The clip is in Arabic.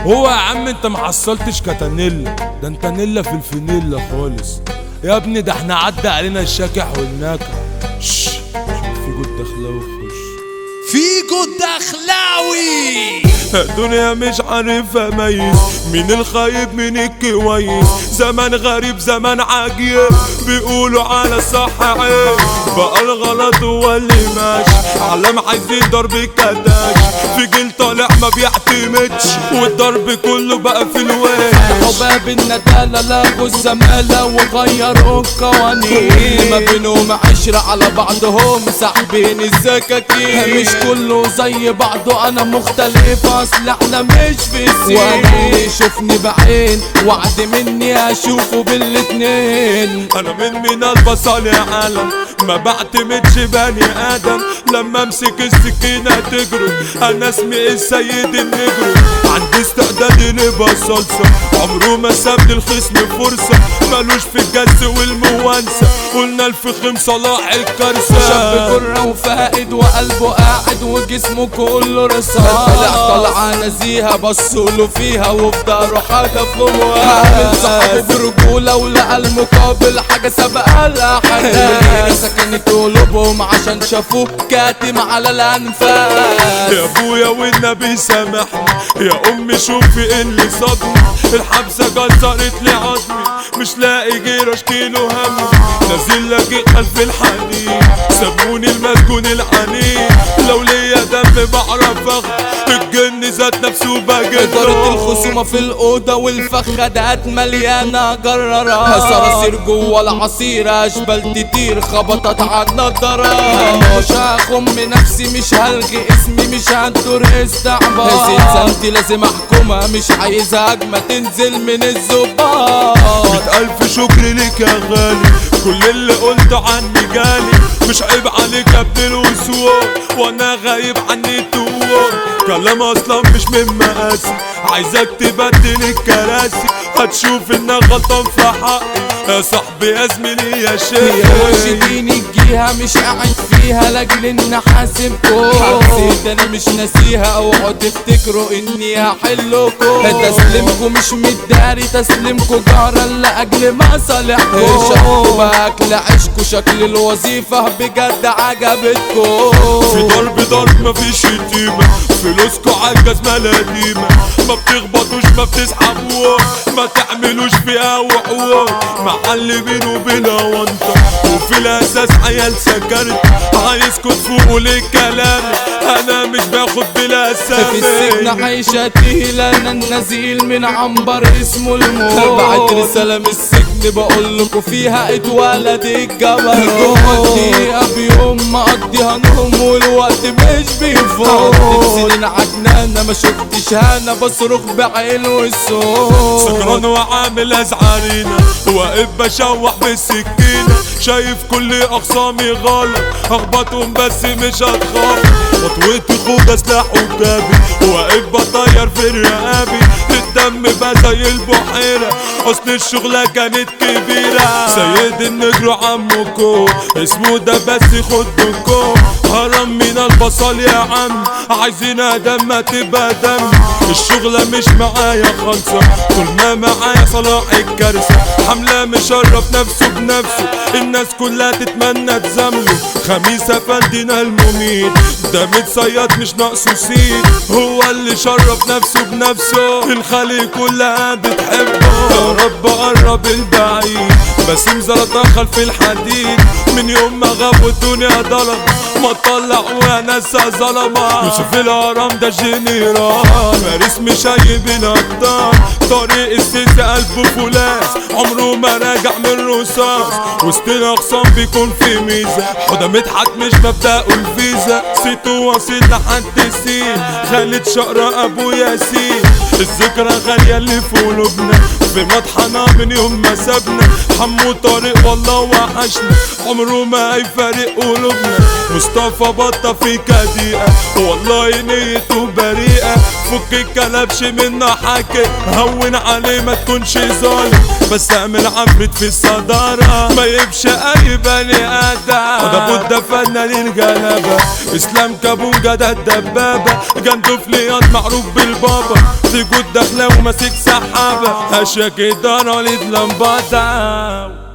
هو يا عم انت محصلتش كتانيلا، ده انت نيلا في الفانيلا خالص يا ابني، ده احنا عدى علينا الشاكح والناكح. شوف في جود دخلاوي خش فيجو الدخلاوي. الدنيا مش عارف اميز مين الخايب مين الكويس، زمان غريب زمان عجيب، بيقولوا على الصح عيب، بقى الغلط هو اللي ماشي، علام عايزين ضرب الكداش، في جيل طالع ما بيعتمدش، والضرب كله بقى في الوش. حباب الندالة لغوا الزمالة وغيروا القوانين، ما بينهم عشرة على بعضهم ساحبين السكاكين، مش كله زي بعضه انا مختلف، اصل احنا مش في السين، وانا يشوفني بعين وعد مني اشوفه بالاتنين. انا من البصل يا عالم ما بعتمدش بني ادم، لما امسك السكينة تجري، انا اسمي السيد النجرو، عندي استعداد نبقى صلصة، عمره ما ساب للخصم فرصة، مالوش في الجس والموانسة، قلنا الفخم صلاح الكرسة، شاب كرة وفائد وقلبه قاعد وجسمه كله رصاص، طلعة نزيهة بصوله فيها وفي داره حاجة عامل صاحبه برجولة ولقى المقابل حاجة سبقها الأحداث، سكنت قلوبهم عشان شافوه كاتم على الأنفاس. يا ابويا والنبي سامحني، يا امي شوفي اللي صدمي، الحبسة كسرت لي عظمي، مش لاقي غير اشكيله همي، نازل لاجئ خلف الحديد، سموني المسجون العنيد، لو ليا دم بعرف اخد، الجن ذات نفسه بجد. إدارة الخصومة في الأوضة والفخدات مليانة جرارات، صراصير جوا العصير أشبال تطير خبطت عالنضارات، مش هخم نفسي مش هلغي اسمي مش هندور استعباط، زنزانتي لازم أحكمها مش عايزها هجمة تنزل من الزباط. 100,000 شكر ليك يا غالي، كل اللي قلته عني جالي، مش عيب عليك يا ابن الوسوار، وانا غايب عني الدوار، كلام اصلا مش من مقاسي، عايزك تبدل الكراسي، هتشوف انك غلطان في حقي، يا صاحبي يا زميلي يا شيخ، يا مرشدين الجيهة مش قاعد فيها لاجل اني حاسبكم، حسيت انا مش ناسيها اوعوا تفتكروا اني هحلكم، تسليمكم مش متداري تسليمكم جارا لاجل مصالحكم، شكلوا باكل عيشكوا شكل الوظيفة بجد عجبتكم، في ضرب مفيش شتيمة، فلوسكوا عالجزمة القديمة، ما بتخبطوش ما بتسحبوها، ما تعملوش فيها وحوار، معلمين وبلا وانطة، وفي الاساس عيال سكرت، عايزكوا تفوقوا للكلام، انا مش باخد بلا اسامي، في السجن عايشة تقيلة انا النزيل من عنبر اسمه الموت، بعت رسالة من السجن بقولكوا فيها اتولد الجبل، جوه الدقيقة بيوم مقضيها نوم والوقت مش بيفوت، سنين عجنانة ما شفتش هانا بصرخ بعلو الصوت، سكران وعامل ازعارينا، واقف بشوح بالسكينة، شايف كل اخصامي غلط، اخبطهم بس مش هتخاف، خطوتي خوجة سلاح وجابي، واقف بطير في رقابي، الدم بقى زي البحيرة، اصل الشغلة كانت كبيرة، سيد النجر عمكم اسمه ده بس خدكم، هرم من البصل يا عم، عايزين ادم ما تبقى دم، الشغلة مش معايا خالصة، طول ما معايا صلاح الكارثة، حملة مشرف نفسه بنفسه، الناس كلها تتمنى تزامله، خميس افندينا المميت، ده متصيد مش ناقصه سيد، هو اللي شرف نفسه بنفسه، الخليج كلها بتحبه، يا رب قرب البعيد، باسم زلطة خلف الحديد، من يوم ما غاب والدنيا ضلم، ما طلعوا يا ناس ظلمة، يوسف الهرم ده جنرال، فارس مشايب الابطال، طريق السيسي قلبه فولاس، عمره ما راجع من رصاص، وسط الاخصام بيكون في ميزة، حدا مدحت مش مبدأه الفيزا، سيتو واصل لحد السين، خالد شقرة ابو ياسين، الذكرى غالية اللي في قلوبنا، في مطحنة من يوم ما سابنا، حمو طارق والله وحشنا، عمره ما هيفارق قلوبنا، مصطفى بطة في كديقة، والله نيته بريئة، فك الكلبش منا حكي هون عليه ما تكونش ظالم بس اعمل عفريت في الصدارة ما يبش اي بني ادم ده بودة فنان الجلبة اسلام كابونجا ده الدبابة جندو فلياض معروف بالبابا سجود داخله وماسك سحابة هشاك الدار وليد لمبادة